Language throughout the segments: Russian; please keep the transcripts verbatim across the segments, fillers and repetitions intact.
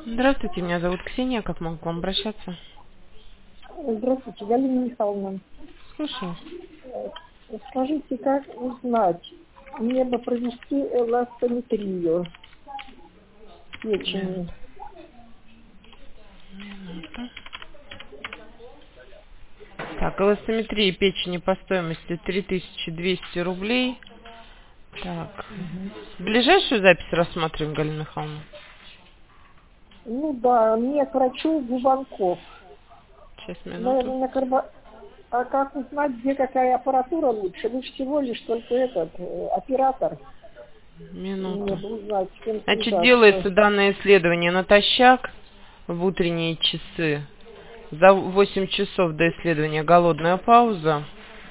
Здравствуйте, меня зовут Ксения. Как могу к вам обращаться? Здравствуйте, Галина Михайловна. Слушаю. Э, Скажите, как узнать, мне бы провести эластометрию Мин- печени? Минуту. Так, эластометрия печени по стоимости три тысячи двести рублей. Так, Мгм. ближайшую запись рассматриваем, Галина Михайловна. Ну да, мне к врачу Губанков. Сейчас, минуту. Наверное, на карбо... А как узнать, где какая аппаратура лучше? Вы же всего лишь только этот э, оператор. Мне Минуту. бы узнать, с кем Значит, связаться. делается данное исследование натощак в утренние часы. За восемь часов до исследования голодная пауза.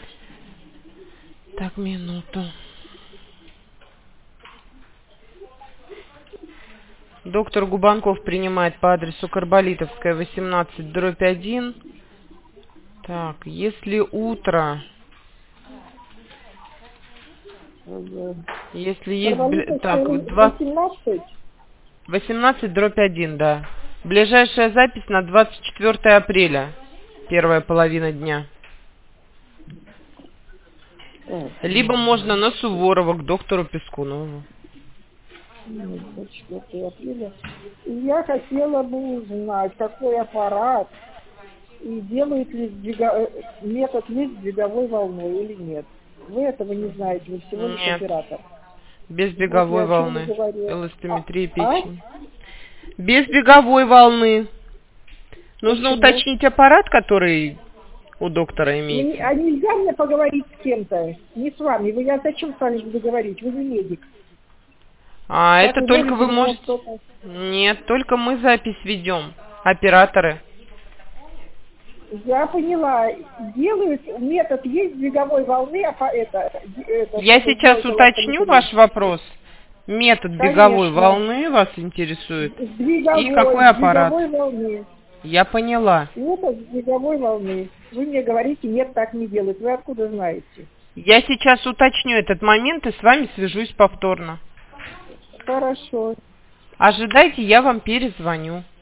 Так, минуту. Доктор Губанков принимает по адресу Карболитовская, восемнадцать, дробь один. Так, если утро, Э, если есть, бли- Карболитовская так, два, восемнадцать. восемнадцать, дробь один, да. Ближайшая запись на двадцать четвёртое апреля, первая половина дня. Так, Либо можно на Суворова к доктору Пескунову. ну, двадцать четвёртого апреля. И я хотела бы узнать, какой аппарат и делает ли сдвига- э, метод есть сдвиговой волной или нет. Вы этого не знаете, вы всего лишь Нет, оператор. без Вот я беговой о чем и волны. говорю. А? Эластометрия а? печени. Без беговой волны. Нужно Почему? уточнить аппарат, который у доктора Мне- имеется. а нельзя мне поговорить с кем-то? Не с вами. Вы, я зачем с вами буду говорить? Вы не медик. А Так это только изволите вы меня можете... что-то... Нет, только мы запись ведем. Операторы. Я поняла. Делают метод есть сдвиговой волны, а по- это, это, Я чтобы сейчас сделать уточню эластометрию. ваш вопрос. Метод беговой Конечно. волны вас интересует. И Сдвиговой, какой аппарат? сдвиговой волны. Я поняла. Это сдвиговой волны. Вы мне говорите, нет, так не делают. Вы откуда знаете? Я сейчас уточню этот момент и с вами свяжусь повторно. Хорошо. Ожидайте, я вам перезвоню.